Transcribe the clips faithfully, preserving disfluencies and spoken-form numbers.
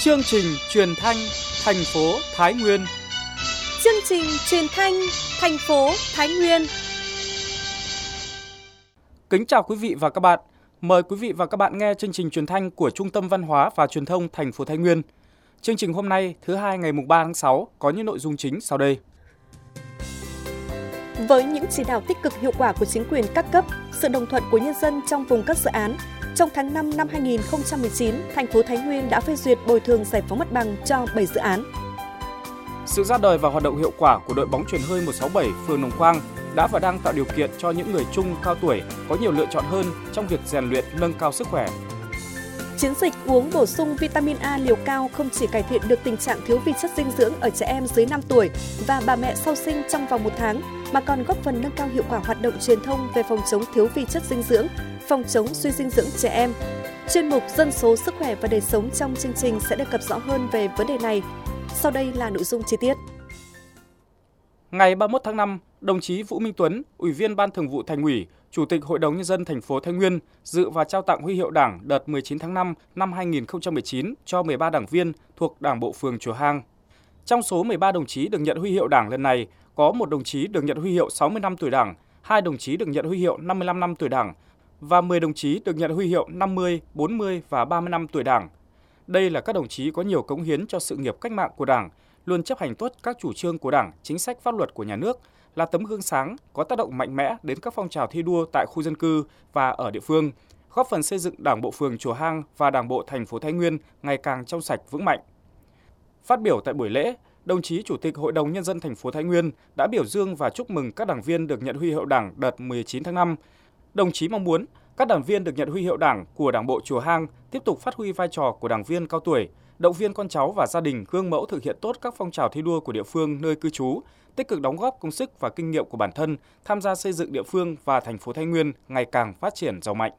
Chương trình truyền thanh thành phố Thái Nguyên. Chương trình truyền thanh thành phố Thái Nguyên. Kính chào quý vị và các bạn. Mời quý vị và các bạn nghe chương trình truyền thanh của Trung tâm Văn hóa và Truyền thông thành phố Thái Nguyên. Chương trình hôm nay, thứ hai ngày ba tháng sáu có những nội dung chính sau đây. Với những chỉ đạo tích cực hiệu quả của chính quyền các cấp, sự đồng thuận của nhân dân trong vùng các dự án, trong tháng năm năm hai nghìn không trăm mười chín, thành phố Thái Nguyên đã phê duyệt bồi thường giải phóng mặt bằng cho bảy dự án. Sự ra đời và hoạt động hiệu quả của đội bóng chuyền hơi một sáu bảy phường Đồng Quang đã và đang tạo điều kiện cho những người trung cao tuổi có nhiều lựa chọn hơn trong việc rèn luyện nâng cao sức khỏe. Chiến dịch uống bổ sung vitamin A liều cao không chỉ cải thiện được tình trạng thiếu vi chất dinh dưỡng ở trẻ em dưới năm tuổi và bà mẹ sau sinh trong vòng một tháng, mà còn góp phần nâng cao hiệu quả hoạt động truyền thông về phòng chống thiếu vi chất dinh dưỡng, phòng chống suy dinh dưỡng trẻ em. Chuyên mục Dân số, sức khỏe và đời sống trong chương trình sẽ đề cập rõ hơn về vấn đề này. Sau đây là nội dung chi tiết. Ngày ba mươi mốt tháng năm, đồng chí Vũ Minh Tuấn, Ủy viên Ban Thường vụ Thành ủy, Chủ tịch Hội đồng Nhân dân thành phố Thái Nguyên dự và trao tặng huy hiệu Đảng đợt mười chín tháng năm năm hai nghìn không trăm mười chín cho mười ba đảng viên thuộc Đảng bộ phường Chùa Hang. Trong số mười ba đồng chí được nhận huy hiệu Đảng lần này, có một đồng chí được nhận huy hiệu sáu mươi năm tuổi Đảng, hai đồng chí được nhận huy hiệu năm mươi lăm năm tuổi Đảng và mười đồng chí được nhận huy hiệu năm mươi, bốn mươi và ba mươi năm tuổi Đảng. Đây là các đồng chí có nhiều cống hiến cho sự nghiệp cách mạng của Đảng, luôn chấp hành tốt các chủ trương của Đảng, chính sách pháp luật của nhà nước, là tấm gương sáng, có tác động mạnh mẽ đến các phong trào thi đua tại khu dân cư và ở địa phương, góp phần xây dựng Đảng bộ phường Chùa Hang và Đảng bộ thành phố Thái Nguyên ngày càng trong sạch vững mạnh. Phát biểu tại buổi lễ, đồng chí Chủ tịch Hội đồng Nhân dân thành phố Thái Nguyên đã biểu dương và chúc mừng các đảng viên được nhận huy hiệu Đảng đợt mười chín tháng năm. Đồng chí mong muốn các đảng viên được nhận huy hiệu Đảng của Đảng bộ Chùa Hang tiếp tục phát huy vai trò của đảng viên cao tuổi, động viên con cháu và gia đình gương mẫu thực hiện tốt các phong trào thi đua của địa phương nơi cư trú, tích cực đóng góp công sức và kinh nghiệm của bản thân, tham gia xây dựng địa phương và thành phố Thái Nguyên ngày càng phát triển giàu mạnh.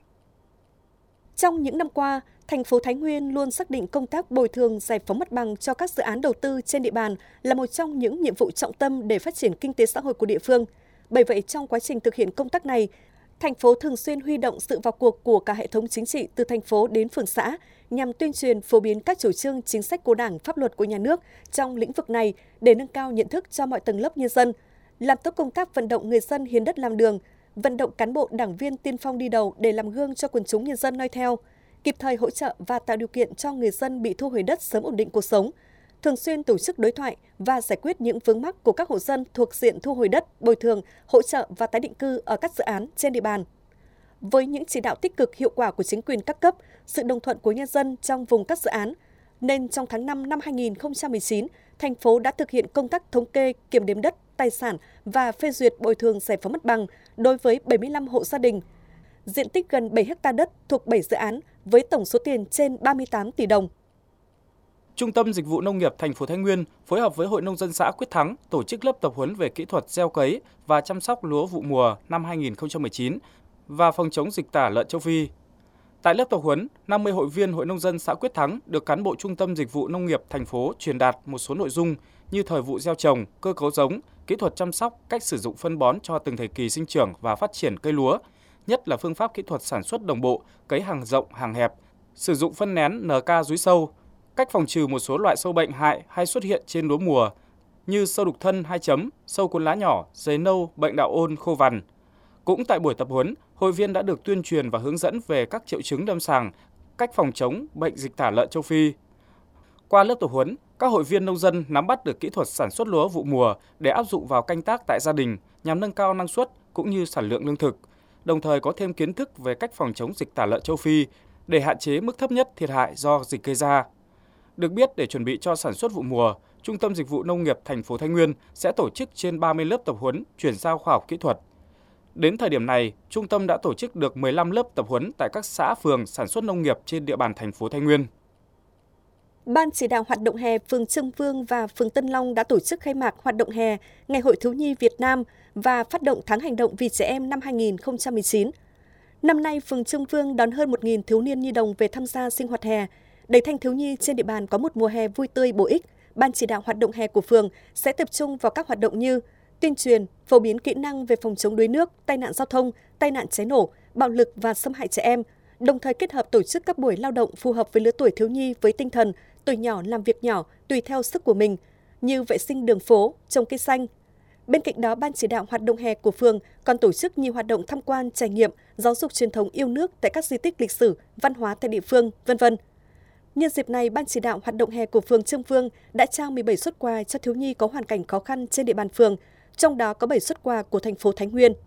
Trong những năm qua, thành phố Thái Nguyên luôn xác định công tác bồi thường giải phóng mặt bằng cho các dự án đầu tư trên địa bàn là một trong những nhiệm vụ trọng tâm để phát triển kinh tế xã hội của địa phương. Bởi vậy, trong quá trình thực hiện công tác này, thành phố thường xuyên huy động sự vào cuộc của cả hệ thống chính trị từ thành phố đến phường xã nhằm tuyên truyền phổ biến các chủ trương chính sách của Đảng, pháp luật của nhà nước trong lĩnh vực này để nâng cao nhận thức cho mọi tầng lớp nhân dân, làm tốt công tác vận động người dân hiến đất làm đường, vận động cán bộ đảng viên tiên phong đi đầu để làm gương cho quần chúng nhân dân noi theo, kịp thời hỗ trợ và tạo điều kiện cho người dân bị thu hồi đất sớm ổn định cuộc sống, thường xuyên tổ chức đối thoại và giải quyết những vướng mắc của các hộ dân thuộc diện thu hồi đất, bồi thường, hỗ trợ và tái định cư ở các dự án trên địa bàn. Với những chỉ đạo tích cực hiệu quả của chính quyền các cấp, sự đồng thuận của nhân dân trong vùng các dự án, nên trong tháng năm năm hai nghìn không trăm mười chín, thành phố đã thực hiện công tác thống kê, kiểm đếm đất, tài sản và phê duyệt bồi thường giải phóng mặt bằng đối với bảy mươi lăm hộ gia đình, diện tích gần bảy héc ta đất thuộc bảy dự án với tổng số tiền trên ba mươi tám tỷ đồng. Trung tâm Dịch vụ Nông nghiệp thành phố Thái Nguyên phối hợp với Hội nông dân xã Quyết Thắng tổ chức lớp tập huấn về kỹ thuật gieo cấy và chăm sóc lúa vụ mùa năm hai nghìn không trăm mười chín và phòng chống dịch tả lợn châu Phi. Tại lớp tập huấn, năm mươi hội viên Hội nông dân xã Quyết Thắng được cán bộ Trung tâm Dịch vụ Nông nghiệp thành phố truyền đạt một số nội dung như thời vụ gieo trồng, cơ cấu giống, kỹ thuật chăm sóc, cách sử dụng phân bón cho từng thời kỳ sinh trưởng và phát triển cây lúa, nhất là phương pháp kỹ thuật sản xuất đồng bộ, cấy hàng rộng, hàng hẹp, sử dụng phân nén en ca rúi sâu, cách phòng trừ một số loại sâu bệnh hại hay xuất hiện trên lúa mùa như sâu đục thân hai chấm, sâu cuốn lá nhỏ, dế nâu, bệnh đạo ôn, khô vằn. Cũng tại buổi tập huấn, hội viên đã được tuyên truyền và hướng dẫn về các triệu chứng lâm sàng, cách phòng chống bệnh dịch tả lợn châu Phi. Qua lớp tập huấn, các hội viên nông dân nắm bắt được kỹ thuật sản xuất lúa vụ mùa để áp dụng vào canh tác tại gia đình nhằm nâng cao năng suất cũng như sản lượng lương thực, đồng thời có thêm kiến thức về cách phòng chống dịch tả lợn châu Phi để hạn chế mức thấp nhất thiệt hại do dịch gây ra. Được biết, để chuẩn bị cho sản xuất vụ mùa, Trung tâm Dịch vụ Nông nghiệp thành phố Thái Nguyên sẽ tổ chức trên ba mươi lớp tập huấn chuyển giao khoa học kỹ thuật. Đến thời điểm này, trung tâm đã tổ chức được mười lăm lớp tập huấn tại các xã phường sản xuất nông nghiệp trên địa bàn thành phố Thái Nguyên. Ban chỉ đạo hoạt động hè phường Trương Vương và phường Tân Long đã tổ chức khai mạc hoạt động hè Ngày hội thiếu nhi Việt Nam và phát động tháng hành động vì trẻ em năm hai nghìn không trăm mười chín. Năm nay, phường Trương Vương đón hơn một nghìn thiếu niên nhi đồng về tham gia sinh hoạt hè. Để thanh thiếu nhi trên địa bàn có một mùa hè vui tươi bổ ích, Ban chỉ đạo hoạt động hè của phường sẽ tập trung vào các hoạt động như tuyên truyền, phổ biến kỹ năng về phòng chống đuối nước, tai nạn giao thông, tai nạn cháy nổ, bạo lực và xâm hại trẻ em, đồng thời kết hợp tổ chức các buổi lao động phù hợp với lứa tuổi thiếu nhi với tinh thần tuổi nhỏ làm việc nhỏ tùy theo sức của mình, như vệ sinh đường phố, trồng cây xanh. Bên cạnh đó, Ban chỉ đạo hoạt động hè của phường còn tổ chức nhiều hoạt động tham quan, trải nghiệm, giáo dục truyền thống yêu nước tại các di tích lịch sử, văn hóa tại địa phương, vân vân. Nhân dịp này, Ban chỉ đạo hoạt động hè của phường Trương Vương đã trao mười bảy suất quà cho thiếu nhi có hoàn cảnh khó khăn trên địa bàn phường, trong đó có bảy suất quà của thành phố Thái Nguyên.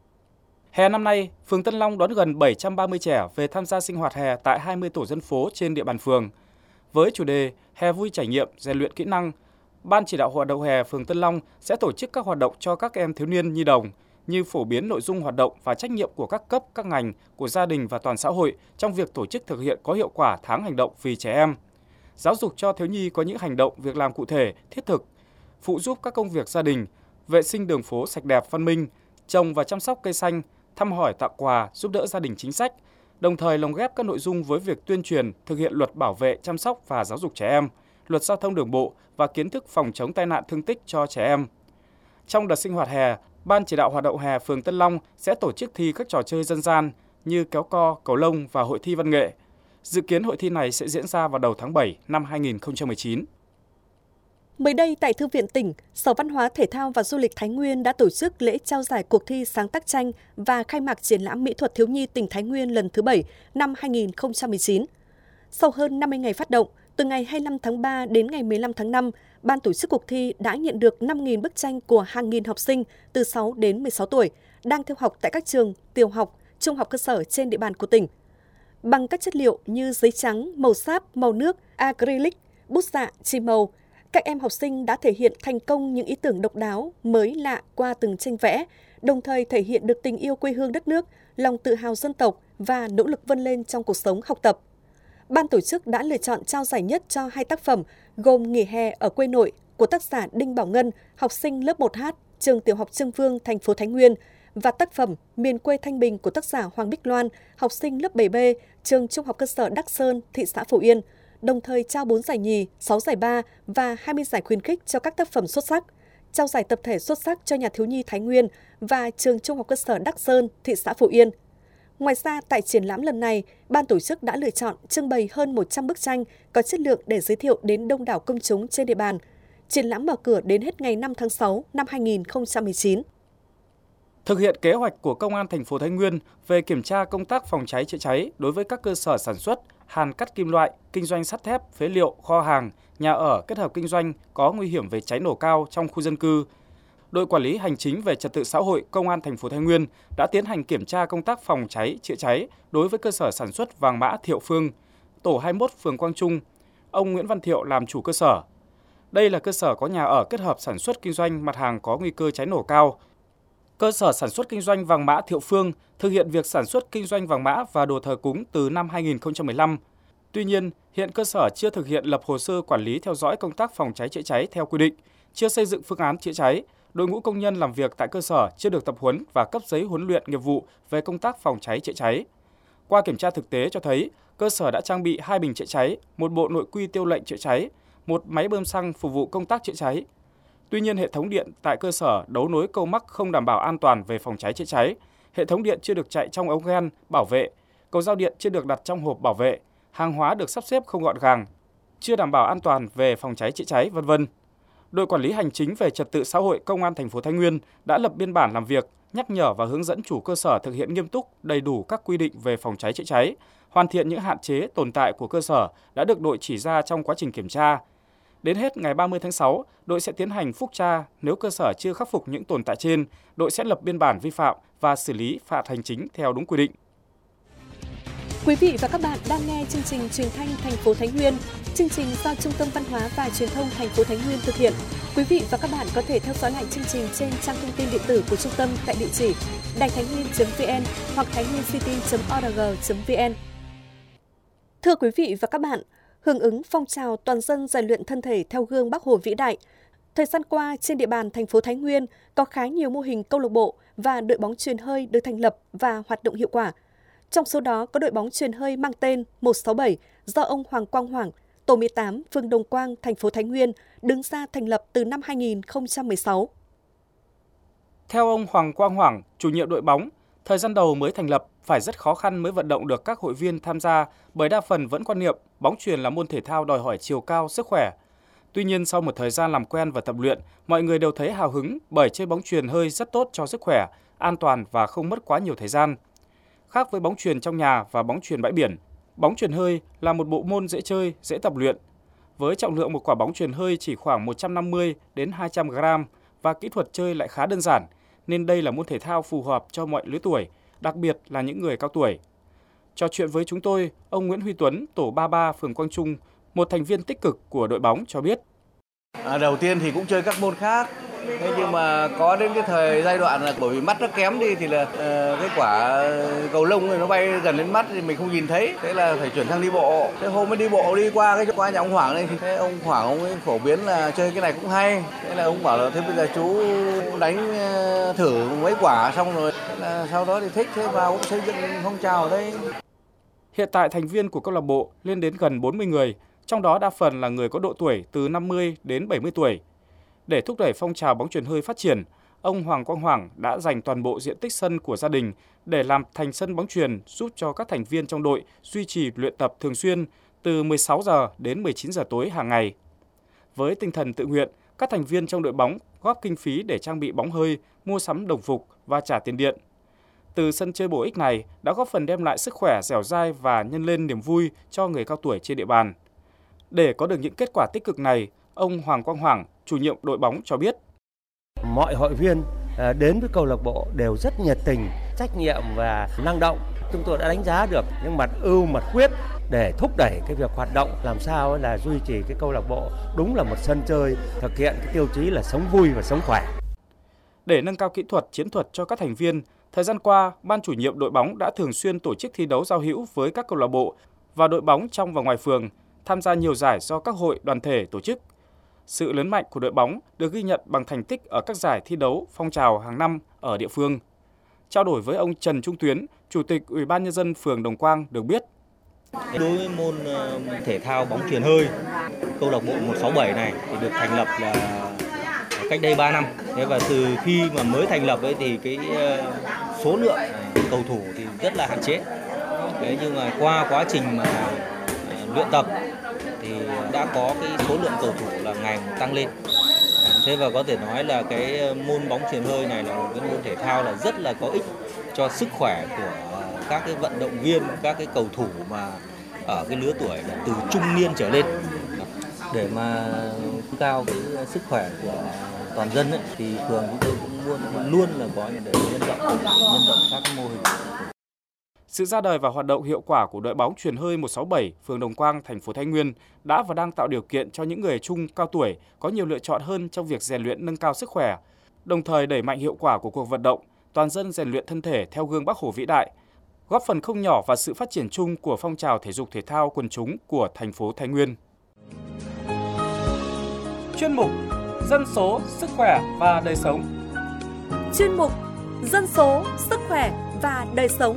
Hè năm nay, phường Tân Long đón gần bảy trăm ba mươi trẻ về tham gia sinh hoạt hè tại hai mươi tổ dân phố trên địa bàn phường. Với chủ đề Hè vui trải nghiệm, rèn luyện kỹ năng, Ban chỉ đạo hoạt động hè phường Tân Long sẽ tổ chức các hoạt động cho các em thiếu niên nhi đồng như phổ biến nội dung hoạt động và trách nhiệm của các cấp, các ngành, của gia đình và toàn xã hội trong việc tổ chức thực hiện có hiệu quả tháng hành động vì trẻ em. Giáo dục cho thiếu nhi có những hành động, việc làm cụ thể, thiết thực, phụ giúp các công việc gia đình, vệ sinh đường phố sạch đẹp, văn minh, trồng và chăm sóc cây xanh, thăm hỏi tặng quà, giúp đỡ gia đình chính sách, đồng thời lồng ghép các nội dung với việc tuyên truyền, thực hiện luật bảo vệ, chăm sóc và giáo dục trẻ em, luật giao thông đường bộ và kiến thức phòng chống tai nạn thương tích cho trẻ em. Trong đợt sinh hoạt hè, Ban chỉ đạo hoạt động hè phường Tân Long sẽ tổ chức thi các trò chơi dân gian như kéo co, cầu lông và hội thi văn nghệ. Dự kiến hội thi này sẽ diễn ra vào đầu tháng bảy năm hai nghìn không trăm mười chín. Mới đây, tại Thư viện tỉnh, Sở Văn hóa Thể thao và Du lịch Thái Nguyên đã tổ chức lễ trao giải cuộc thi sáng tác tranh và khai mạc triển lãm mỹ thuật thiếu nhi tỉnh Thái Nguyên lần thứ bảy năm hai nghìn không trăm mười chín. Sau hơn năm mươi ngày phát động, từ ngày hai mươi lăm tháng ba đến ngày mười lăm tháng năm, Ban tổ chức cuộc thi đã nhận được năm nghìn bức tranh của hàng nghìn học sinh từ sáu đến mười sáu tuổi đang theo học tại các trường tiểu học, trung học cơ sở trên địa bàn của tỉnh. Bằng các chất liệu như giấy trắng, màu sáp, màu nước, acrylic, bút dạ, chì màu, các em học sinh đã thể hiện thành công những ý tưởng độc đáo, mới lạ qua từng tranh vẽ, đồng thời thể hiện được tình yêu quê hương đất nước, lòng tự hào dân tộc và nỗ lực vươn lên trong cuộc sống học tập. Ban tổ chức đã lựa chọn trao giải nhất cho hai tác phẩm gồm Nghỉ hè ở quê nội của tác giả Đinh Bảo Ngân, học sinh lớp một H, trường tiểu học Trương Vương, thành phố Thái Nguyên, và tác phẩm Miền quê Thanh Bình của tác giả Hoàng Bích Loan, học sinh lớp bảy B, trường trung học cơ sở Đắc Sơn, thị xã Phổ Yên, đồng thời trao bốn giải nhì, sáu giải ba và hai mươi giải khuyến khích cho các tác phẩm xuất sắc, trao giải tập thể xuất sắc cho nhà thiếu nhi Thái Nguyên và trường trung học cơ sở Đắc Sơn, thị xã Phổ Yên. Ngoài ra, tại triển lãm lần này, Ban tổ chức đã lựa chọn trưng bày hơn một trăm bức tranh có chất lượng để giới thiệu đến đông đảo công chúng trên địa bàn. Triển lãm mở cửa đến hết ngày năm tháng sáu năm hai nghìn không trăm mười chín. Thực hiện kế hoạch của Công an thành phố Thái Nguyên về kiểm tra công tác phòng cháy chữa cháy đối với các cơ sở sản xuất, hàn cắt kim loại, kinh doanh sắt thép, phế liệu, kho hàng, nhà ở kết hợp kinh doanh có nguy hiểm về cháy nổ cao trong khu dân cư, Đội Quản lý Hành chính về Trật tự xã hội Công an thành phố Thái Nguyên đã tiến hành kiểm tra công tác phòng cháy chữa cháy đối với cơ sở sản xuất vàng mã Thiệu Phương, tổ hai mươi mốt phường Quang Trung. Ông Nguyễn Văn Thiệu làm chủ cơ sở. Đây là cơ sở có nhà ở kết hợp sản xuất kinh doanh mặt hàng có nguy cơ cháy nổ cao. Cơ sở sản xuất kinh doanh vàng mã Thiệu Phương thực hiện việc sản xuất kinh doanh vàng mã và đồ thờ cúng từ năm hai nghìn không trăm mười lăm. Tuy nhiên, hiện cơ sở chưa thực hiện lập hồ sơ quản lý theo dõi công tác phòng cháy chữa cháy theo quy định, chưa xây dựng phương án chữa cháy. Đội ngũ công nhân làm việc tại cơ sở chưa được tập huấn và cấp giấy huấn luyện nghiệp vụ về công tác phòng cháy chữa cháy. Qua kiểm tra thực tế cho thấy, cơ sở đã trang bị hai bình chữa cháy, một bộ nội quy tiêu lệnh chữa cháy, một máy bơm xăng phục vụ công tác chữa cháy. Tuy nhiên, hệ thống điện tại cơ sở đấu nối câu mắc không đảm bảo an toàn về phòng cháy chữa cháy, hệ thống điện chưa được chạy trong ống gen bảo vệ, cầu giao điện chưa được đặt trong hộp bảo vệ, hàng hóa được sắp xếp không gọn gàng, chưa đảm bảo an toàn về phòng cháy chữa cháy, vân vân. Đội Quản lý Hành chính về Trật tự xã hội Công an thành phố Thái Nguyên đã lập biên bản làm việc, nhắc nhở và hướng dẫn chủ cơ sở thực hiện nghiêm túc, đầy đủ các quy định về phòng cháy chữa cháy, hoàn thiện những hạn chế tồn tại của cơ sở đã được đội chỉ ra trong quá trình kiểm tra. Đến hết ngày ba mươi tháng sáu, đội sẽ tiến hành phúc tra, nếu cơ sở chưa khắc phục những tồn tại trên, đội sẽ lập biên bản vi phạm và xử lý phạt hành chính theo đúng quy định. Quý vị và các bạn đang nghe chương trình Truyền thanh thành phố Thái Nguyên. Chương trình do Trung tâm Văn hóa và Truyền thông thành phố Thái Nguyên thực hiện. Quý vị và các bạn có thể theo dõi lại chương trình trên trang thông tin điện tử của trung tâm tại địa chỉ đài thái nguyên chấm vn hoặc thái nguyên city chấm org chấm vn. Thưa quý vị và các bạn, hưởng ứng phong trào toàn dân rèn luyện thân thể theo gương Bác Hồ vĩ đại, thời gian qua trên địa bàn thành phố Thái Nguyên có khá nhiều mô hình câu lạc bộ và đội bóng chuyền hơi được thành lập và hoạt động hiệu quả. Trong số đó có đội bóng chuyền hơi mang tên một sáu bảy do ông Hoàng Quang Hoàng, tổ mười tám, phường Đồng Quang, thành phố Thái Nguyên đứng ra thành lập từ năm hai nghìn không trăm mười sáu. Theo ông Hoàng Quang Hoàng, chủ nhiệm đội bóng, Thời gian đầu mới thành lập, phải rất khó khăn mới vận động được các hội viên tham gia bởi đa phần vẫn quan niệm bóng chuyền là môn thể thao đòi hỏi chiều cao, sức khỏe. Tuy nhiên sau một thời gian làm quen và tập luyện, mọi người đều thấy hào hứng bởi chơi bóng chuyền hơi rất tốt cho sức khỏe, an toàn và không mất quá nhiều thời gian. Khác với bóng chuyền trong nhà và bóng chuyền bãi biển, bóng chuyền hơi là một bộ môn dễ chơi, dễ tập luyện. Với trọng lượng một quả bóng chuyền hơi chỉ khoảng một trăm năm mươi đến hai trăm gram và kỹ thuật chơi lại khá đơn giản, nên đây là môn thể thao phù hợp cho mọi lứa tuổi, đặc biệt là những người cao tuổi. Trò chuyện với chúng tôi, ông Nguyễn Huy Tuấn, tổ ba mươi ba phường Quang Trung, một thành viên tích cực của đội bóng cho biết. À, đầu tiên thì cũng chơi các môn khác, thế nhưng mà có đến cái thời giai đoạn là bởi vì mắt nó kém đi thì là uh, cái quả cầu lông này nó bay gần đến mắt thì mình không nhìn thấy, thế là phải chuyển sang đi bộ. Thế hôm mới đi bộ đi qua cái qua nhà ông Hoàng này thì thế ông Hoàng ông ấy phổ biến là chơi cái này cũng hay, thế là ông bảo là thế bây giờ chú đánh uh, thử mấy quả xong rồi, thế là sau đó thì thích thế vào cũng xây dựng phong trào ở đây. Hiện tại thành viên của câu lạc bộ lên đến gần bốn mươi người, trong đó đa phần là người có độ tuổi từ năm mươi đến bảy mươi tuổi. Để thúc đẩy phong trào bóng chuyền hơi phát triển, ông Hoàng Quang Hoàng đã dành toàn bộ diện tích sân của gia đình để làm thành sân bóng chuyền, giúp cho các thành viên trong đội duy trì luyện tập thường xuyên từ mười sáu giờ đến mười chín giờ tối hàng ngày. Với tinh thần tự nguyện, các thành viên trong đội bóng góp kinh phí để trang bị bóng hơi, mua sắm đồng phục và trả tiền điện. Từ sân chơi bổ ích này đã góp phần đem lại sức khỏe dẻo dai và nhân lên niềm vui cho người cao tuổi trên địa bàn. Để có được những kết quả tích cực này, ông Hoàng Quang Hoàng, chủ nhiệm đội bóng cho biết. Mọi hội viên đến với câu lạc bộ đều rất nhiệt tình, trách nhiệm và năng động. Chúng tôi đã đánh giá được những mặt ưu, mặt khuyết để thúc đẩy cái việc hoạt động làm sao là duy trì cái câu lạc bộ đúng là một sân chơi, thực hiện cái tiêu chí là sống vui và sống khỏe. Để nâng cao kỹ thuật, chiến thuật cho các thành viên, thời gian qua, ban chủ nhiệm đội bóng đã thường xuyên tổ chức thi đấu giao hữu với các câu lạc bộ và đội bóng trong và ngoài phường, tham gia nhiều giải do các hội đoàn thể tổ chức. Sự lớn mạnh của đội bóng được ghi nhận bằng thành tích ở các giải thi đấu phong trào hàng năm ở địa phương. Trao đổi với ông Trần Trung Tuyến, Chủ tịch Ủy ban Nhân dân phường Đồng Quang được biết. Đối với môn thể thao bóng chuyền hơi, câu lạc bộ một sáu bảy này thì được thành lập là cách đây ba năm. Thế và từ khi mà mới thành lập ấy thì cái số lượng cầu thủ thì rất là hạn chế. Thế nhưng mà qua quá trình mà luyện tập thì đã có cái số lượng cầu thủ là ngày một tăng lên. Thế và có thể nói là cái môn bóng chuyền hơi này là một cái môn thể thao là rất là có ích cho sức khỏe của các cái vận động viên, các cái cầu thủ mà ở cái lứa tuổi là từ trung niên trở lên. Để mà nâng cao cái sức khỏe của toàn dân ấy, thì phường chúng tôi cũng luôn luôn là có những để nhân rộng nhân rộng các mô hình. Sự ra đời và hoạt động hiệu quả của đội bóng chuyền hơi một sáu bảy phường Đồng Quang, thành phố Thái Nguyên đã và đang tạo điều kiện cho những người trung cao tuổi có nhiều lựa chọn hơn trong việc rèn luyện nâng cao sức khỏe, đồng thời đẩy mạnh hiệu quả của cuộc vận động toàn dân rèn luyện thân thể theo gương Bác Hồ vĩ đại, góp phần không nhỏ vào sự phát triển chung của phong trào thể dục thể thao quần chúng của thành phố Thái Nguyên. Chuyên mục Dân số, sức khỏe và đời sống. Chuyên mục Dân số, sức khỏe và đời sống.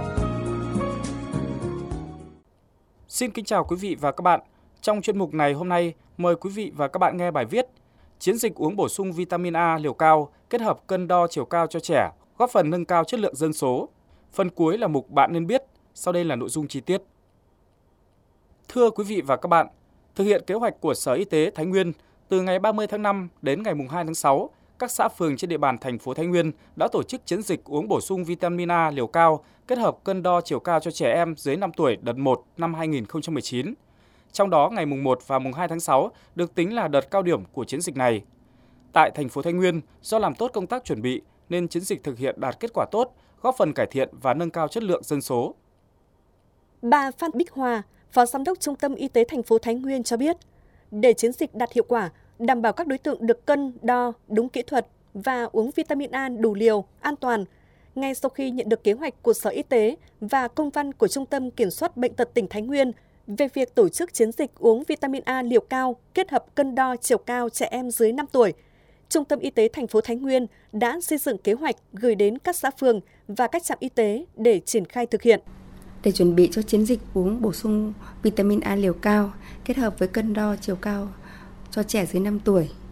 Xin kính chào quý vị và các bạn. Trong chuyên mục này hôm nay, mời quý vị và các bạn nghe bài viết Chiến dịch uống bổ sung vitamin A liều cao kết hợp cân đo chiều cao cho trẻ, góp phần nâng cao chất lượng dân số. Phần cuối là mục Bạn nên biết, sau đây là nội dung chi tiết. Thưa quý vị và các bạn, thực hiện kế hoạch của Sở Y tế Thái Nguyên, từ ngày ba mươi tháng năm đến ngày hai tháng sáu, các xã phường trên địa bàn thành phố Thái Nguyên đã tổ chức chiến dịch uống bổ sung vitamin A liều cao kết hợp cân đo chiều cao cho trẻ em dưới năm tuổi đợt một năm hai nghìn không trăm mười chín. Trong đó, ngày mùng một và mùng hai tháng sáu được tính là đợt cao điểm của chiến dịch này. Tại thành phố Thái Nguyên, do làm tốt công tác chuẩn bị nên chiến dịch thực hiện đạt kết quả tốt, góp phần cải thiện và nâng cao chất lượng dân số. Bà Phan Bích Hòa, Phó Giám đốc Trung tâm Y tế thành phố Thái Nguyên cho biết, để chiến dịch đạt hiệu quả, đảm bảo các đối tượng được cân, đo, đúng kỹ thuật và uống vitamin A đủ liều, an toàn. Ngay sau khi nhận được kế hoạch của Sở Y tế và công văn của Trung tâm Kiểm soát Bệnh tật tỉnh Thái Nguyên về việc tổ chức chiến dịch uống vitamin A liều cao kết hợp cân đo chiều cao trẻ em dưới năm tuổi, Trung tâm Y tế thành phố Thái Nguyên đã xây dựng kế hoạch gửi đến các xã phường và các trạm y tế để triển khai thực hiện. Để chuẩn bị cho chiến dịch uống bổ sung vitamin A liều cao kết hợp với cân đo chiều cao cho trẻ dưới năm tuổi,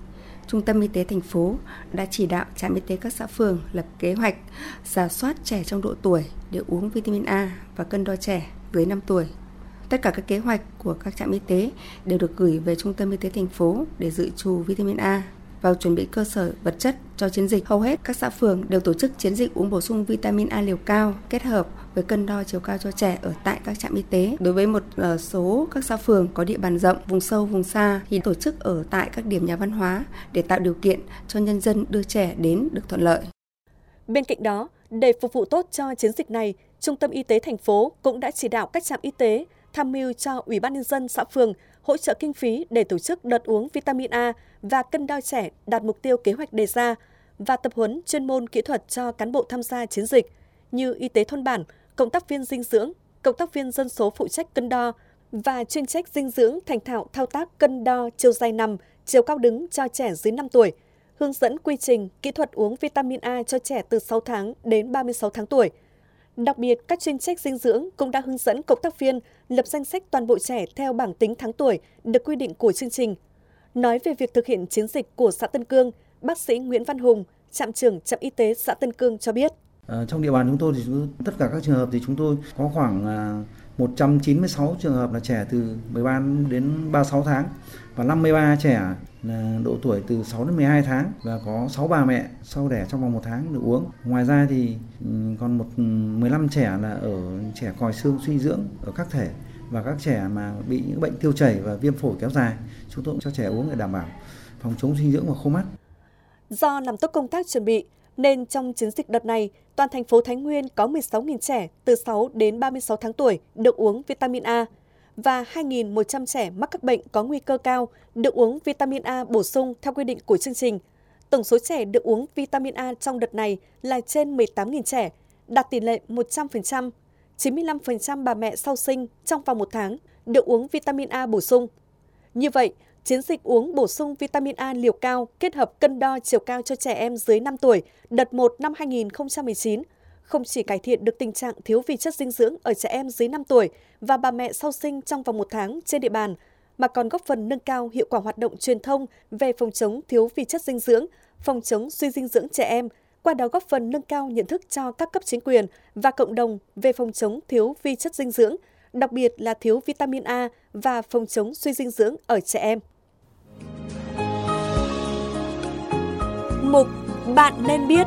Trung tâm Y tế thành phố đã chỉ đạo trạm y tế các xã phường lập kế hoạch rà soát trẻ trong độ tuổi để uống vitamin A và cân đo trẻ dưới năm tuổi. Tất cả các kế hoạch của các trạm y tế đều được gửi về Trung tâm Y tế thành phố để dự trù vitamin A. Vào chuẩn bị cơ sở vật chất cho chiến dịch, hầu hết các xã phường đều tổ chức chiến dịch uống bổ sung vitamin A liều cao kết hợp với cân đo chiều cao cho trẻ ở tại các trạm y tế. Đối với một số các xã phường có địa bàn rộng, vùng sâu, vùng xa thì tổ chức ở tại các điểm nhà văn hóa để tạo điều kiện cho nhân dân đưa trẻ đến được thuận lợi. Bên cạnh đó, để phục vụ tốt cho chiến dịch này, Trung tâm Y tế thành phố cũng đã chỉ đạo các trạm y tế tham mưu cho Ủy ban nhân dân xã phường hỗ trợ kinh phí để tổ chức đợt uống vitamin A và cân đo trẻ đạt mục tiêu kế hoạch đề ra và tập huấn chuyên môn kỹ thuật cho cán bộ tham gia chiến dịch như y tế thôn bản, cộng tác viên dinh dưỡng, cộng tác viên dân số phụ trách cân đo và chuyên trách dinh dưỡng thành thạo thao tác cân đo chiều dài nằm, chiều cao đứng cho trẻ dưới năm tuổi, hướng dẫn quy trình kỹ thuật uống vitamin A cho trẻ từ sáu tháng đến ba mươi sáu tháng tuổi. Đặc biệt, các chuyên trách dinh dưỡng cũng đã hướng dẫn cộng tác viên lập danh sách toàn bộ trẻ theo bảng tính tháng tuổi được quy định của chương trình. Nói về việc thực hiện chiến dịch của xã Tân Cương, bác sĩ Nguyễn Văn Hùng, trạm trưởng trạm y tế xã Tân Cương cho biết. À, trong địa bàn chúng tôi thì chúng tôi, tất cả các trường hợp thì chúng tôi có khoảng à, một trăm chín mươi sáu trường hợp là trẻ từ mười ba đến ba mươi sáu tháng và năm mươi ba trẻ là độ tuổi từ sáu đến mười hai tháng và có sáu bà mẹ sau đẻ trong vòng một tháng được uống. Ngoài ra thì còn một mười lăm trẻ là ở trẻ còi xương suy dưỡng ở các thể và các trẻ mà bị những bệnh tiêu chảy và viêm phổi kéo dài. Chúng tôi cũng cho trẻ uống để đảm bảo phòng chống suy dưỡng và khô mắt. Do làm tốt công tác chuẩn bị nên trong chiến dịch đợt này, toàn thành phố Thái Nguyên có mười sáu nghìn trẻ từ sáu đến ba mươi sáu tháng tuổi được uống vitamin A và hai nghìn một trăm trẻ mắc các bệnh có nguy cơ cao được uống vitamin A bổ sung theo quy định của chương trình. Tổng số trẻ được uống vitamin A trong đợt này là trên mười tám nghìn trẻ, đạt tỷ lệ một trăm phần trăm. chín mươi lăm phần trăm bà mẹ sau sinh trong vòng một tháng được uống vitamin A bổ sung. Như vậy, chiến dịch uống bổ sung vitamin A liều cao kết hợp cân đo chiều cao cho trẻ em dưới năm tuổi đợt một năm hai nghìn không trăm mười chín không chỉ cải thiện được tình trạng thiếu vi chất dinh dưỡng ở trẻ em dưới năm tuổi và bà mẹ sau sinh trong vòng một tháng trên địa bàn, mà còn góp phần nâng cao hiệu quả hoạt động truyền thông về phòng chống thiếu vi chất dinh dưỡng, phòng chống suy dinh dưỡng trẻ em, qua đó góp phần nâng cao nhận thức cho các cấp chính quyền và cộng đồng về phòng chống thiếu vi chất dinh dưỡng, đặc biệt là thiếu vitamin A và phòng chống suy dinh dưỡng ở trẻ em. Mục Bạn nên biết.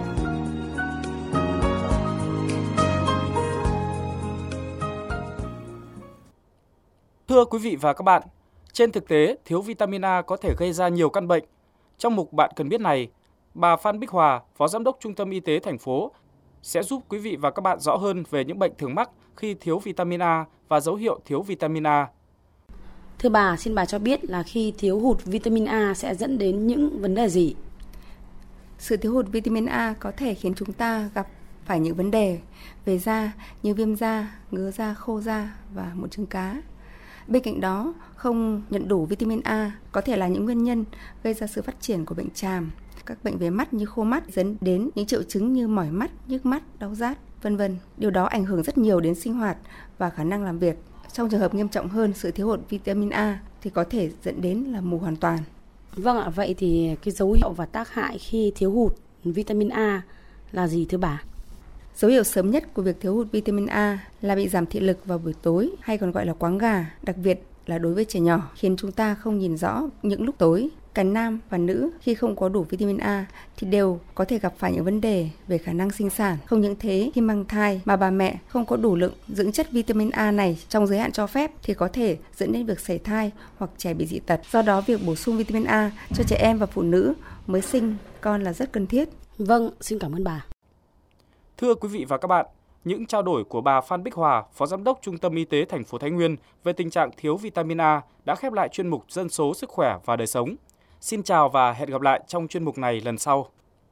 Thưa quý vị và các bạn, trên thực tế, thiếu vitamin A có thể gây ra nhiều căn bệnh. Trong mục Bạn cần biết này, bà Phan Bích Hòa, Phó Giám đốc Trung tâm Y tế thành phố, sẽ giúp quý vị và các bạn rõ hơn về những bệnh thường mắc khi thiếu vitamin A và dấu hiệu thiếu vitamin A. Thưa bà, xin bà cho biết là khi thiếu hụt vitamin A sẽ dẫn đến những vấn đề gì? Sự thiếu hụt vitamin A có thể khiến chúng ta gặp phải những vấn đề về da như viêm da, ngứa da, khô da và mụn trứng cá. Bên cạnh đó, không nhận đủ vitamin A có thể là những nguyên nhân gây ra sự phát triển của bệnh tràm, các bệnh về mắt như khô mắt dẫn đến những triệu chứng như mỏi mắt, nhức mắt, đau rát, vân vân. Điều đó ảnh hưởng rất nhiều đến sinh hoạt và khả năng làm việc. Trong trường hợp nghiêm trọng hơn, sự thiếu hụt vitamin A thì có thể dẫn đến là mù hoàn toàn. Vâng ạ, vậy thì cái dấu hiệu và tác hại khi thiếu hụt vitamin A là gì thưa bà? Dấu hiệu sớm nhất của việc thiếu hụt vitamin A là bị giảm thị lực vào buổi tối hay còn gọi là quáng gà, đặc biệt là đối với trẻ nhỏ, khiến chúng ta không nhìn rõ những lúc tối. Cả nam và nữ khi không có đủ vitamin A thì đều có thể gặp phải những vấn đề về khả năng sinh sản. Không những thế, khi mang thai mà bà mẹ không có đủ lượng dưỡng chất vitamin A này trong giới hạn cho phép thì có thể dẫn đến việc sảy thai hoặc trẻ bị dị tật. Do đó, việc bổ sung vitamin A cho trẻ em và phụ nữ mới sinh con là rất cần thiết. Vâng, xin cảm ơn bà. Thưa quý vị và các bạn, những trao đổi của bà Phan Bích Hòa, Phó Giám đốc Trung tâm Y tế thành phố Thái Nguyên về tình trạng thiếu vitamin A đã khép lại chuyên mục Dân số, Sức khỏe và Đời sống. Xin chào và hẹn gặp lại trong chuyên mục này lần sau.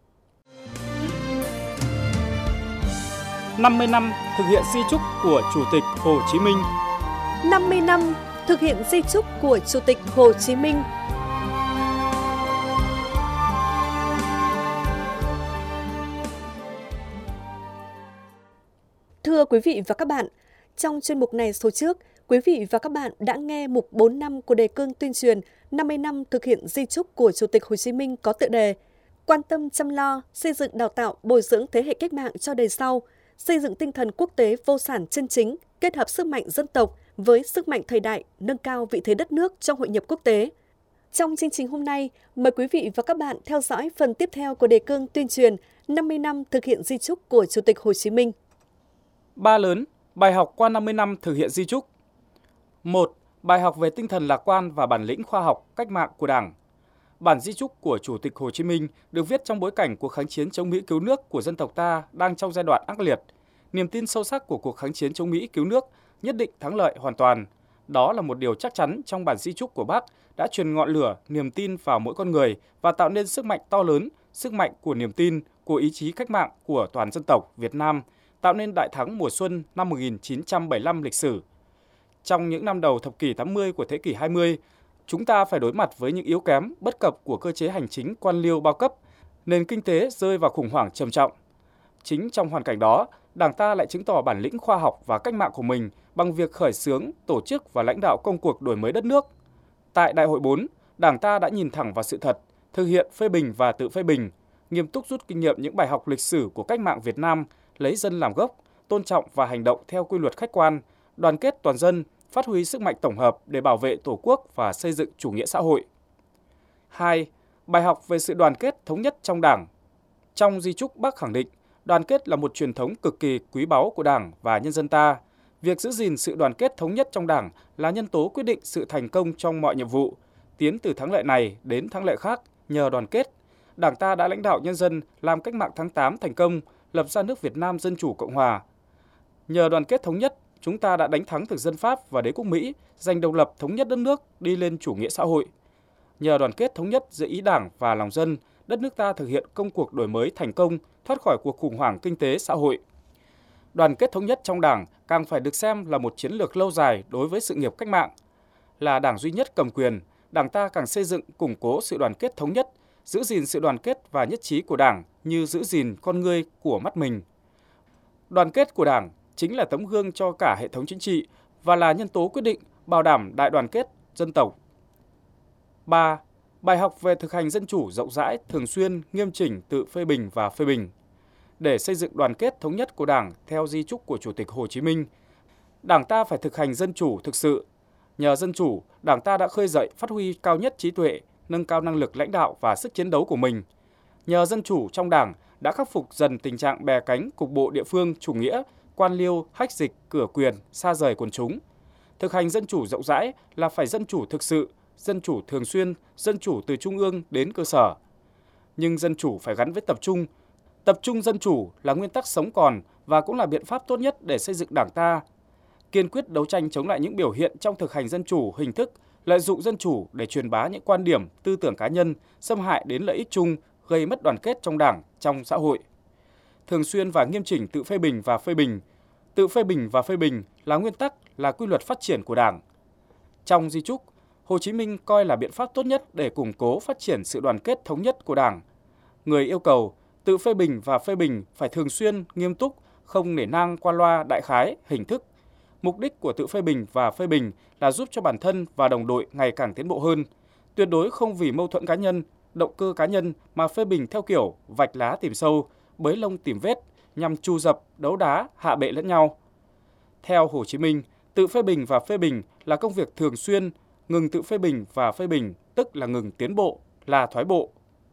năm mươi năm thực hiện di chúc của Chủ tịch Hồ Chí Minh. năm mươi năm thực hiện di chúc của Chủ tịch Hồ Chí Minh. Thưa quý vị và các bạn, trong chuyên mục này số trước, Quý vị và các bạn đã nghe mục bốn năm của đề cương tuyên truyền năm mươi năm thực hiện di chúc của Chủ tịch Hồ Chí Minh có tựa đề Quan tâm chăm lo, xây dựng đào tạo, bồi dưỡng thế hệ cách mạng cho đời sau, xây dựng tinh thần quốc tế vô sản chân chính, kết hợp sức mạnh dân tộc với sức mạnh thời đại, nâng cao vị thế đất nước trong hội nhập quốc tế. Trong chương trình hôm nay, mời quý vị và các bạn theo dõi phần tiếp theo của đề cương tuyên truyền năm mươi năm thực hiện di chúc của Chủ tịch Hồ Chí Minh. Ba lớn, bài học qua năm mươi năm thực hiện di chúc. một. Bài học về tinh thần lạc quan và bản lĩnh khoa học, cách mạng của Đảng. Bản di chúc của Chủ tịch Hồ Chí Minh được viết trong bối cảnh cuộc kháng chiến chống Mỹ cứu nước của dân tộc ta đang trong giai đoạn ác liệt. Niềm tin sâu sắc của cuộc kháng chiến chống Mỹ cứu nước nhất định thắng lợi hoàn toàn. Đó là một điều chắc chắn trong bản di chúc của Bác đã truyền ngọn lửa, niềm tin vào mỗi con người và tạo nên sức mạnh to lớn, sức mạnh của niềm tin, của ý chí cách mạng của toàn dân tộc Việt Nam, tạo nên đại thắng mùa xuân năm một nghìn chín trăm bảy mươi lăm lịch sử. Trong những năm đầu thập kỷ tám mươi của thế kỷ hai mươi, chúng ta phải đối mặt với những yếu kém, bất cập của cơ chế hành chính quan liêu bao cấp, nền kinh tế rơi vào khủng hoảng trầm trọng. Chính trong hoàn cảnh đó, Đảng ta lại chứng tỏ bản lĩnh khoa học và cách mạng của mình bằng việc khởi xướng, tổ chức và lãnh đạo công cuộc đổi mới đất nước. Tại Đại hội bốn, Đảng ta đã nhìn thẳng vào sự thật, thực hiện phê bình và tự phê bình, nghiêm túc rút kinh nghiệm những bài học lịch sử của cách mạng Việt Nam, lấy dân làm gốc, tôn trọng và hành động theo quy luật khách quan, đoàn kết toàn dân, phát huy sức mạnh tổng hợp để bảo vệ Tổ quốc và xây dựng chủ nghĩa xã hội. hai. Bài học về sự đoàn kết thống nhất trong Đảng. Trong di chúc Bác khẳng định, đoàn kết là một truyền thống cực kỳ quý báu của Đảng và nhân dân ta. Việc giữ gìn sự đoàn kết thống nhất trong Đảng là nhân tố quyết định sự thành công trong mọi nhiệm vụ. Tiến từ thắng lợi này đến thắng lợi khác nhờ đoàn kết. Đảng ta đã lãnh đạo nhân dân làm cách mạng tháng tám thành công, lập ra nước Việt Nam Dân Chủ Cộng Hòa. Nhờ đoàn kết thống nhất, chúng ta đã đánh thắng thực dân Pháp và đế quốc Mỹ, giành độc lập thống nhất đất nước, đi lên chủ nghĩa xã hội. Nhờ đoàn kết thống nhất giữa ý Đảng và lòng dân, đất nước ta thực hiện công cuộc đổi mới thành công, thoát khỏi cuộc khủng hoảng kinh tế xã hội. Đoàn kết thống nhất trong Đảng càng phải được xem là một chiến lược lâu dài đối với sự nghiệp cách mạng. Là Đảng duy nhất cầm quyền, Đảng ta càng xây dựng củng cố sự đoàn kết thống nhất, giữ gìn sự đoàn kết và nhất trí của Đảng như giữ gìn con ngươi của mắt mình. Đoàn kết của Đảng chính là tấm gương cho cả hệ thống chính trị và là nhân tố quyết định bảo đảm đại đoàn kết dân tộc. ba. Bài học về thực hành dân chủ rộng rãi, thường xuyên, nghiêm chỉnh, tự phê bình và phê bình. Để xây dựng đoàn kết thống nhất của Đảng theo di chúc của Chủ tịch Hồ Chí Minh, Đảng ta phải thực hành dân chủ thực sự. Nhờ dân chủ, Đảng ta đã khơi dậy phát huy cao nhất trí tuệ, nâng cao năng lực lãnh đạo và sức chiến đấu của mình. Nhờ dân chủ trong Đảng đã khắc phục dần tình trạng bè cánh cục bộ địa phương chủ nghĩa, quan liêu, hách dịch, cửa quyền, xa rời quần chúng. Thực hành dân chủ rộng rãi là phải dân chủ thực sự, dân chủ thường xuyên, dân chủ từ trung ương đến cơ sở. Nhưng dân chủ phải gắn với tập trung. Tập trung dân chủ là nguyên tắc sống còn và cũng là biện pháp tốt nhất để xây dựng Đảng ta. Kiên quyết đấu tranh chống lại những biểu hiện trong thực hành dân chủ hình thức, lợi dụng dân chủ để truyền bá những quan điểm, tư tưởng cá nhân, xâm hại đến lợi ích chung, gây mất đoàn kết trong Đảng, trong xã hội. Thường xuyên và nghiêm chỉnh tự phê bình và phê bình. Tự phê bình và phê bình là nguyên tắc, là quy luật phát triển của Đảng. Trong di chúc, Hồ Chí Minh coi là biện pháp tốt nhất để củng cố phát triển sự đoàn kết thống nhất của Đảng. Người yêu cầu tự phê bình và phê bình phải thường xuyên, nghiêm túc, không nể nang qua loa đại khái, hình thức. Mục đích của tự phê bình và phê bình là giúp cho bản thân và đồng đội ngày càng tiến bộ hơn. Tuyệt đối không vì mâu thuẫn cá nhân, động cơ cá nhân mà phê bình theo kiểu vạch lá tìm sâu, bới lông tìm vết, nhằm trù dập, đấu đá, hạ bệ lẫn nhau. Theo Hồ Chí Minh, tự phê bình và phê bình là công việc thường xuyên, ngừng tự phê bình và phê bình tức là ngừng tiến bộ, là thoái bộ.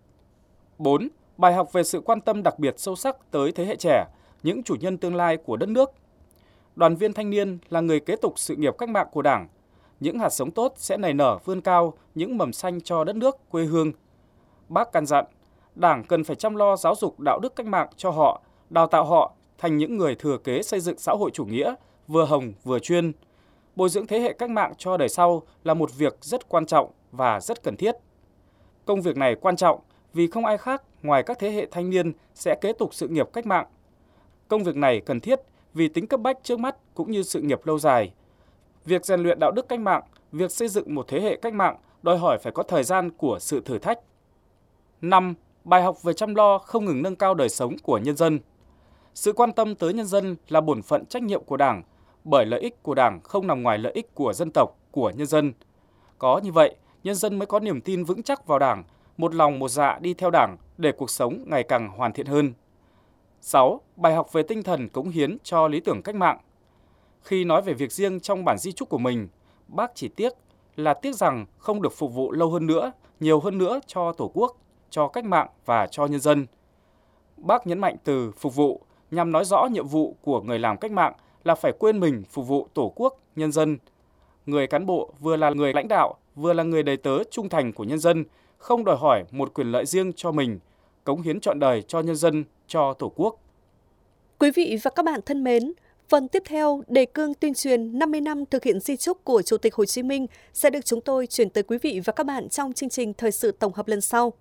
bốn. Bài học về sự quan tâm đặc biệt sâu sắc tới thế hệ trẻ, những chủ nhân tương lai của đất nước. Đoàn viên thanh niên là người kế tục sự nghiệp cách mạng của Đảng. Những hạt giống tốt sẽ nảy nở vươn cao những mầm xanh cho đất nước, quê hương. Bác căn dặn, Đảng cần phải chăm lo giáo dục đạo đức cách mạng cho họ, đào tạo họ thành những người thừa kế xây dựng xã hội chủ nghĩa, vừa hồng vừa chuyên. Bồi dưỡng thế hệ cách mạng cho đời sau là một việc rất quan trọng và rất cần thiết. Công việc này quan trọng vì không ai khác ngoài các thế hệ thanh niên sẽ kế tục sự nghiệp cách mạng. Công việc này cần thiết vì tính cấp bách trước mắt cũng như sự nghiệp lâu dài. Việc rèn luyện đạo đức cách mạng, việc xây dựng một thế hệ cách mạng đòi hỏi phải có thời gian của sự thử thách. năm. Bài học về chăm lo không ngừng nâng cao đời sống của nhân dân. Sự quan tâm tới nhân dân là bổn phận trách nhiệm của Đảng bởi lợi ích của Đảng không nằm ngoài lợi ích của dân tộc, của nhân dân. Có như vậy, nhân dân mới có niềm tin vững chắc vào Đảng, một lòng một dạ đi theo Đảng để cuộc sống ngày càng hoàn thiện hơn. sáu. Bài học về tinh thần cống hiến cho lý tưởng cách mạng. Khi nói về việc riêng trong bản di chúc của mình, Bác chỉ tiếc là tiếc rằng không được phục vụ lâu hơn nữa, nhiều hơn nữa cho Tổ quốc, cho cách mạng và cho nhân dân. Bác nhấn mạnh từ phục vụ nhằm nói rõ nhiệm vụ của người làm cách mạng là phải quên mình phục vụ Tổ quốc, nhân dân. Người cán bộ vừa là người lãnh đạo, vừa là người đầy tớ trung thành của nhân dân, không đòi hỏi một quyền lợi riêng cho mình, cống hiến trọn đời cho nhân dân, cho Tổ quốc. Quý vị và các bạn thân mến, phần tiếp theo đề cương tuyên truyền năm mươi năm thực hiện di chúc của Chủ tịch Hồ Chí Minh sẽ được chúng tôi chuyển tới quý vị và các bạn trong chương trình thời sự tổng hợp lần sau.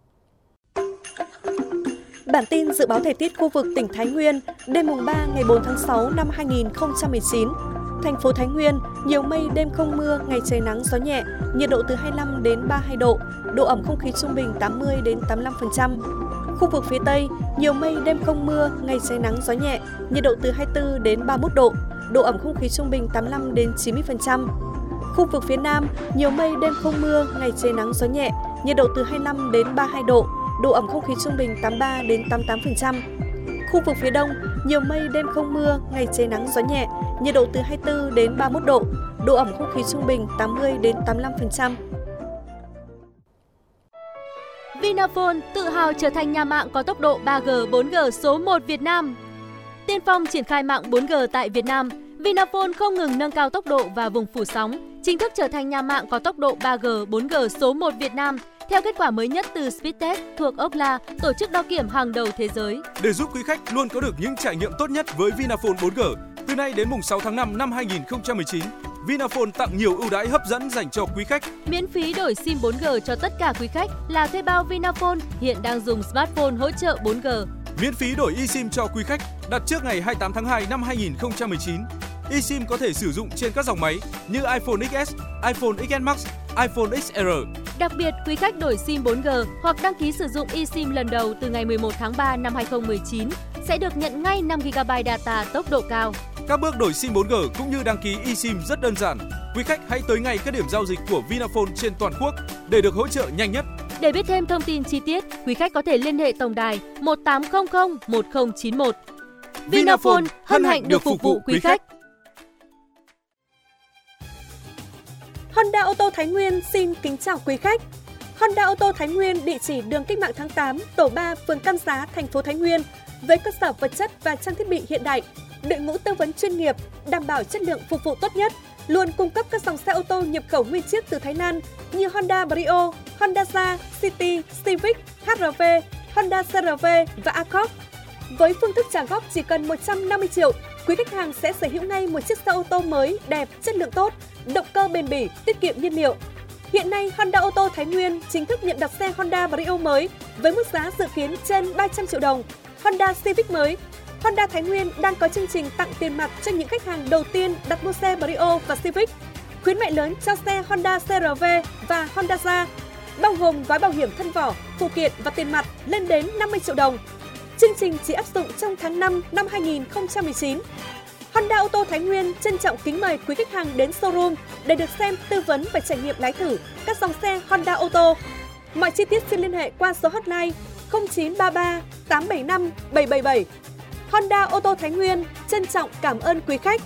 Bản tin dự báo thời tiết khu vực tỉnh Thái Nguyên đêm mùng ba ngày bốn tháng sáu năm hai nghìn không trăm mười chín. Thành phố Thái Nguyên, nhiều mây, đêm không mưa, ngày trời nắng, gió nhẹ, nhiệt độ từ hai mươi lăm đến ba mươi hai độ, độ ẩm không khí trung bình tám mươi đến tám mươi lăm phần trăm. Khu vực phía Tây, nhiều mây, đêm không mưa, ngày trời nắng, gió nhẹ, nhiệt độ từ hai mươi tư đến ba mươi mốt độ, độ ẩm không khí trung bình tám mươi lăm đến chín mươi phần trăm. Khu vực phía Nam, nhiều mây, đêm không mưa, ngày trời nắng, gió nhẹ, nhiệt độ từ hai mươi lăm đến ba mươi hai độ, độ ẩm không khí trung bình tám mươi ba đến tám mươi tám phần trăm. Khu vực phía Đông, nhiều mây, đêm không mưa, ngày trời nắng, gió nhẹ, nhiệt độ từ hai mươi tư đến ba mươi mốt độ, độ ẩm không khí trung bình tám mươi đến tám mươi lăm phần trăm. Vinaphone tự hào trở thành nhà mạng có tốc độ ba G, bốn G số một Việt Nam. Tiên phong triển khai mạng bốn G tại Việt Nam, Vinaphone không ngừng nâng cao tốc độ và vùng phủ sóng, chính thức trở thành nhà mạng có tốc độ ba G, bốn G số một Việt Nam. Theo kết quả mới nhất từ Speedtest thuộc Ookla, tổ chức đo kiểm hàng đầu thế giới. Để giúp quý khách luôn có được những trải nghiệm tốt nhất với Vinaphone bốn G, từ nay đến mùng sáu tháng năm năm hai nghìn không trăm mười chín, Vinaphone tặng nhiều ưu đãi hấp dẫn dành cho quý khách. Miễn phí đổi sim bốn G cho tất cả quý khách là thuê bao Vinaphone hiện đang dùng smartphone hỗ trợ bốn G. Miễn phí đổi eSIM cho quý khách đặt trước ngày hai mươi tám tháng hai năm hai nghìn không trăm mười chín. eSIM có thể sử dụng trên các dòng máy như iPhone ích ét, iPhone ích ét Max, iPhone ích rờ. Đặc biệt, quý khách đổi sim bốn G hoặc đăng ký sử dụng eSIM lần đầu từ ngày mười một tháng ba năm hai nghìn không trăm mười chín sẽ được nhận ngay năm gi ga bai data tốc độ cao. Các bước đổi sim bốn G cũng như đăng ký eSIM rất đơn giản. Quý khách hãy tới ngay các điểm giao dịch của Vinaphone trên toàn quốc để được hỗ trợ nhanh nhất. Để biết thêm thông tin chi tiết, quý khách có thể liên hệ tổng đài một tám không không một không chín một. Vinaphone hân hạnh được phục vụ quý khách. Honda ô tô Thái Nguyên xin kính chào quý khách. Honda ô tô Thái Nguyên địa chỉ đường Cách mạng tháng tám, tổ ba, phường Cam Giá, thành phố Thái Nguyên với cơ sở vật chất và trang thiết bị hiện đại, đội ngũ tư vấn chuyên nghiệp, đảm bảo chất lượng phục vụ tốt nhất, luôn cung cấp các dòng xe ô tô nhập khẩu nguyên chiếc từ Thái Lan như Honda Brio, Honda Jazz, City, Civic, hát rờ vê, Honda xê rờ vê và Accord. Với phương thức trả góp chỉ cần một trăm năm mươi triệu, quý khách hàng sẽ sở hữu ngay một chiếc xe ô tô mới, đẹp, chất lượng tốt, động cơ bền bỉ, tiết kiệm nhiên liệu. Hiện nay, Honda ô tô Thái Nguyên chính thức nhận đặt xe Honda Brio mới với mức giá dự kiến trên ba trăm triệu đồng. Honda Civic mới. Honda Thái Nguyên đang có chương trình tặng tiền mặt cho những khách hàng đầu tiên đặt mua xe Brio và Civic. Khuyến mại lớn cho xe Honda xê rờ vê và Honda Jazz, bao gồm gói bảo hiểm thân vỏ, phụ kiện và tiền mặt lên đến năm mươi triệu đồng. Chương trình chỉ áp dụng trong tháng năm năm hai nghìn không trăm mười chín. Honda ô tô Thái Nguyên trân trọng kính mời quý khách hàng đến showroom để được xem, tư vấn và trải nghiệm lái thử các dòng xe Honda ô tô. Mọi chi tiết xin liên hệ qua số hotline không chín ba ba tám bảy năm bảy bảy bảy. Honda ô tô Thái Nguyên trân trọng cảm ơn quý khách.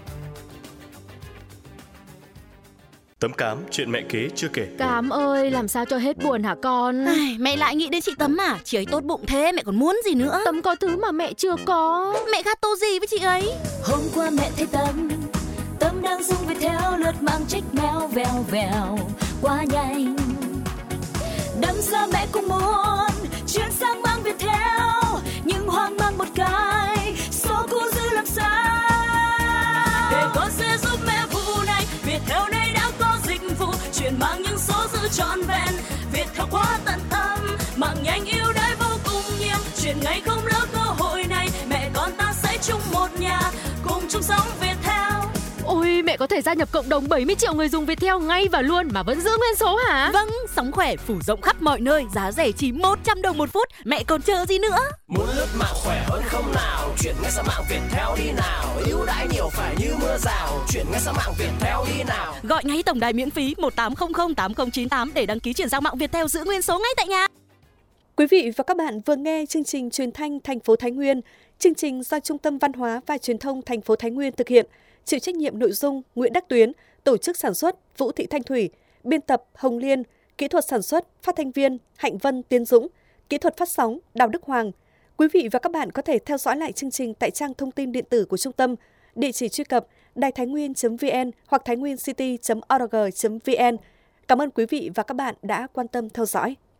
Tấm Cám, chuyện mẹ kế chưa kể. Cám ơi, làm sao cho hết buồn hả con? Ai, mẹ lại nghĩ đến chị Tấm à? Chị ấy tốt bụng thế, mẹ còn muốn gì nữa? Tấm có thứ mà mẹ chưa có. Mẹ gato gì với chị ấy? Hôm qua mẹ thấy Tấm, Tấm đang rung về theo lượt mang trách mèo vèo vèo quá nhanh. Đâm ra mẹ cũng muốn chuyển sang mang Viettel, nhưng hoang mang một cái, số cũ giữ làm sao? Để con sẽ giúp mẹ vụ này, Viettel này đã có dịch vụ chuyển mang những số giữ trọn vẹn. Viettel quá tận tâm, mạng nhanh ưu đãi vô cùng nhiều, chuyển ngay không lỡ cơ hội này. Mẹ con ta sẽ chung một nhà, cùng chung sống Viettel. Ôi ơi, mẹ có thể gia nhập cộng đồng bảy mươi triệu người dùng Viettel ngay và luôn mà vẫn giữ nguyên số hả? Vâng, sóng khỏe phủ rộng khắp mọi nơi, giá rẻ chỉ một trăm đồng một phút, mẹ còn chờ gì nữa? Muốn lướt mạng khỏe hơn không nào? Chuyển ngay sang mạng Viettel đi nào. Ưu đãi nhiều phải như mưa rào, chuyển ngay sang mạng Viettel đi nào. Gọi ngay tổng đài miễn phí một tám không không tám không chín tám để đăng ký chuyển sang mạng Viettel giữ nguyên số ngay tại nhà. Quý vị và các bạn vừa nghe chương trình truyền thanh thành phố Thái Nguyên. Chương trình do Trung tâm Văn hóa và Truyền thông thành phố Thái Nguyên thực hiện, chịu trách nhiệm nội dung Nguyễn Đắc Tuyến, tổ chức sản xuất Vũ Thị Thanh Thủy, biên tập Hồng Liên, kỹ thuật sản xuất phát thanh viên Hạnh Vân Tiến Dũng, kỹ thuật phát sóng Đào Đức Hoàng. Quý vị và các bạn có thể theo dõi lại chương trình tại trang thông tin điện tử của trung tâm, địa chỉ truy cập đài thái nguyên chấm vn hoặc thainguincity chấm org chấm vn. Cảm ơn quý vị và các bạn đã quan tâm theo dõi.